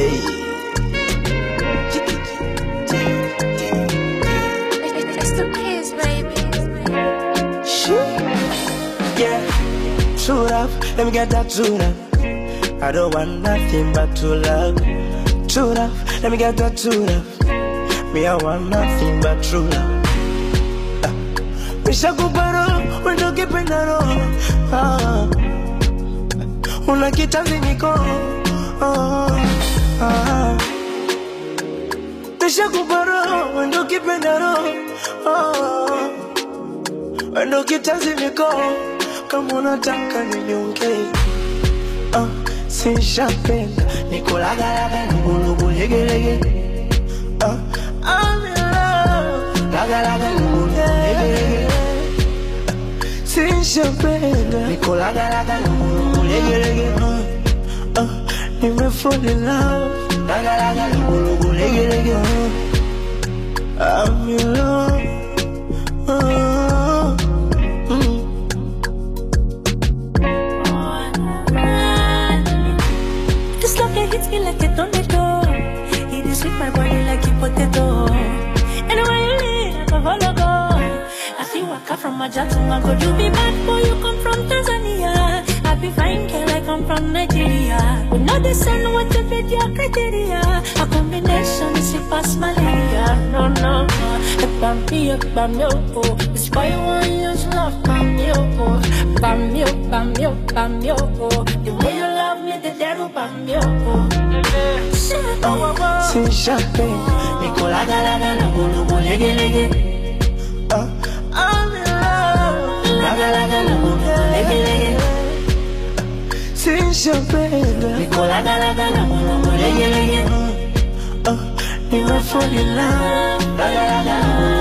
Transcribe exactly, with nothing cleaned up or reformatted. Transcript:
Hey. It's the kids, baby. Shoot. Yeah. True love, let me get that true love. I don't want nothing but true love. True love, let me get that true love. Me, I want nothing but true love. Misha kuparo, wendo kipendaro. Ah, una kitanzi niko. Ah, ah. Misha kuparo, wendo kipendaro. Ah, wendo kitanzi niko. Kama unataka ninyonge. Ah, sinshapenda nikolaga laga nulugu lege lege. Ah, I'm in love. Laga laga nulugu lege lege. Sinshapenda nikolaga laga nulugu lege lege. Ah, ah, nime fall in love. Laga laga nulugu lege lege. Ah, I'm in love. Ah, mm. This love that hits me like a tornado. It is sweet my body like a potato. Anywhere you live, I follow go. I feel I come from my jar to my God. You be bad boy, you come from Tanzania. I be fine girl, I come from Nigeria. We know the sun, what to fit your criteria. A combination is it past malaria. No, no, no. Bam me up, bam yo, oh. This boy want use love, bam yo, oh. Bam yo, bam yo, bam yo, oh. The way you love me, the devil, bam yo, oh. Sinshapenda nikolaga laga nulugu lege lege. Ah, I'm in love. Laga laga nulugu lege lege. Sinshapenda nikolaga laga nulugu lege lege. Ah, nime fall in love. Laga laga nulugu